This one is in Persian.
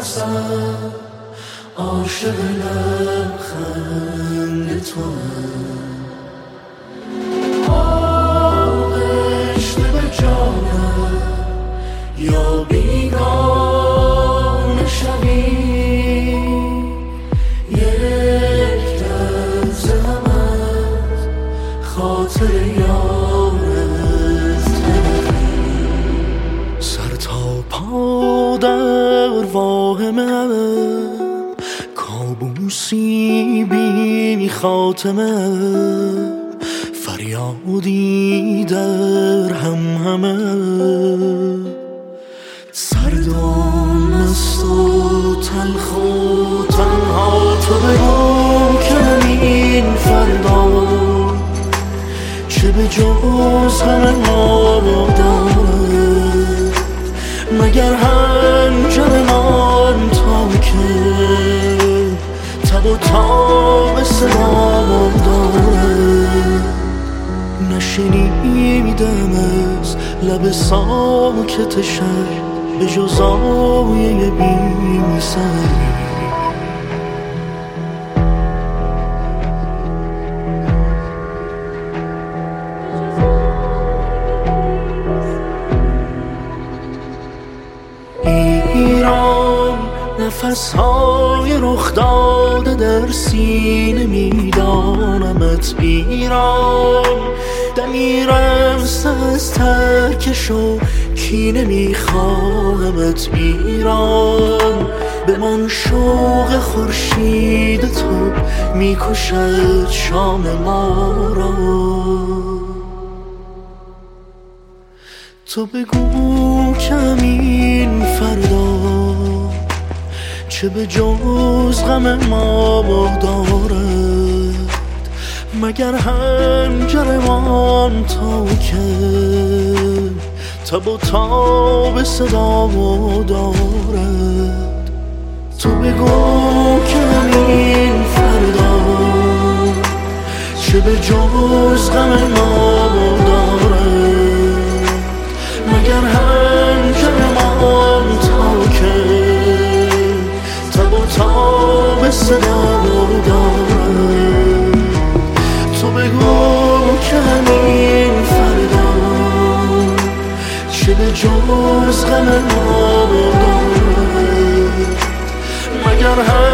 نفسم عاشق لبخند توام، آغشته به جانم یا بیگانه شوی، یک لحظه هم از خاطر یارت نبری. سر تا پا در واهمم، کابوسی بی خاتمه، فریادی در همهمه. سردم است و تلخ و تنها، تو بگو که این فردا چه به جز غم ما دارد، مگر هنجرمان تا که تب و تاب صدا دارد. نشنیدم از لب ساکت شهر به جز آیه بی سری. ایران نفسهای رخ داده در سینه میدانمت، ایران دمیرم از ترکش و کینه میخواهمت، ایران بمان شوق خورشید تو میکشد شام ما را. تو بگو کمین فردا چه به جز غم ما دارد، مگر هنجرمان تا که تب و تاب صدا دارد. تو بگو کمین فردا چه به جز غم ما دارد، مگر هنجرمان تا که تب و تاب صدا دارد. تو بگو که همین فردا چه به جز غم ما دارد، مگر